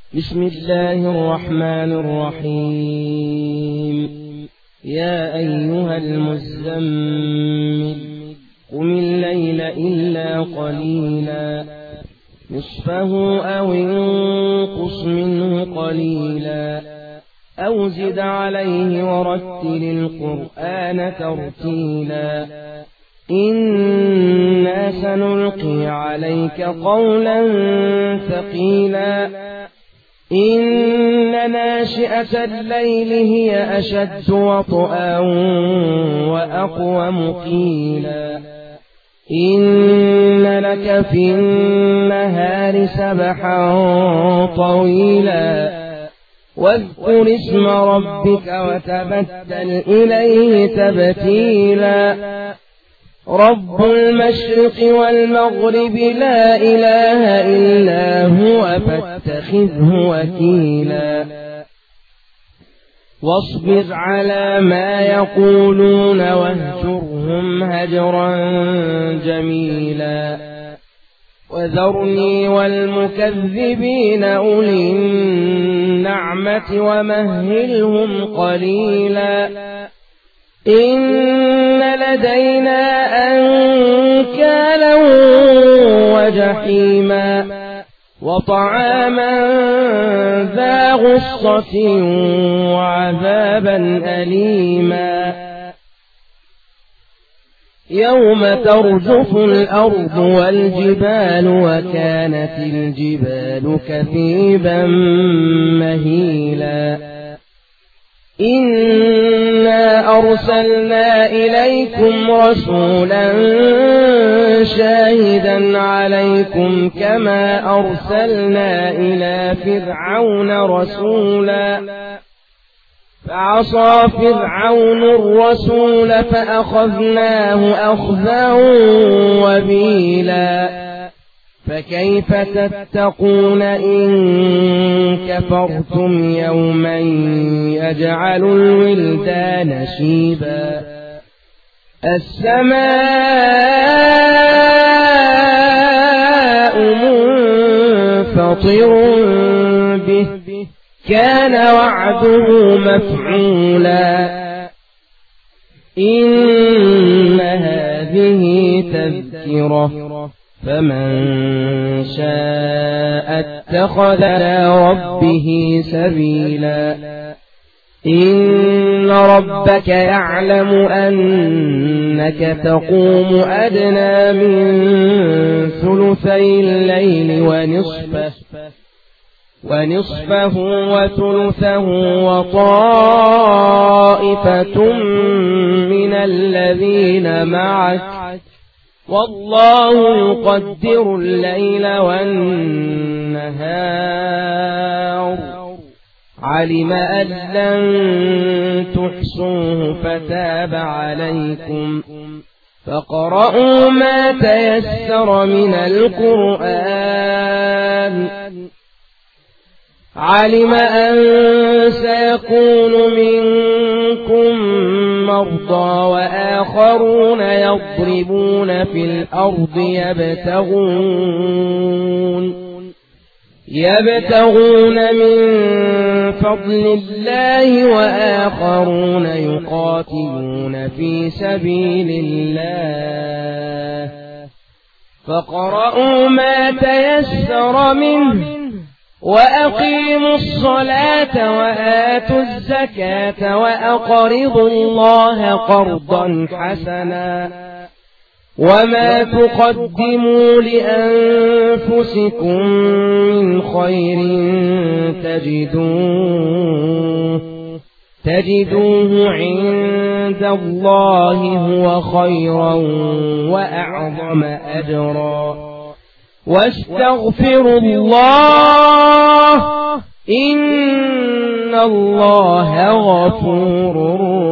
بسم الله الرحمن الرحيم. يا أيها المزمل قم الليل إلا قليلا نصفه أو انقص منه قليلا أو زد عليه ورتل القرآن ترتيلا إنا سنلقي عليك قولا ثقيلا إن ناشئة الليل هي أشد وطئا وأقوم قيلا إن لك في النهار سبحا طويلا واذكر اسم ربك وتبتل إليه تبتيلا رب المشرق والمغرب لا إله إلا هو فاتخذه وكيلا واصبر على ما يقولون واهجرهم هجرا جميلا وذرني والمكذبين أولي النعمة ومهلهم قليلا إن لدينا أنكالا وجحيما وطعاما ذا غصة وعذابا أليما يوم ترجف الأرض والجبال وكانت الجبال كثيبا مهيلا إنا أرسلنا إليكم رسولا شاهدا عليكم كما أرسلنا إلى فرعون رسولا فعصى فرعون الرسول فأخذناه أخذا وبيلا فكيف تتقون إن كفرتم يوما يجعل الولدان شيبا السماء منفطر به كان وعده مفعولا إن هذه تذكرة فمن شاء اتخذ إلى ربه سبيلا إن ربك يعلم أنك تقوم أدنى من ثلثي الليل ونصفه وثلثه وطائفة من الذين معك والله يقدر الليل والنهار علم أن لن تحصوه فتاب عليكم فاقرؤوا ما تيسر من القرآن علم أن سيكون منكم مرضى وآخرون يضربون في الأرض يبتغون من فضل الله وآخرون يقاتلون في سبيل الله فاقرؤوا ما تيسر منه وأقيموا الصلاة وآتوا الزكاة وأقرضوا الله قرضا حسنا وما تقدموا لأنفسكم من خير تجدوه عند الله هو خيرا وأعظم أجرا واستغفروا الله إن الله غفور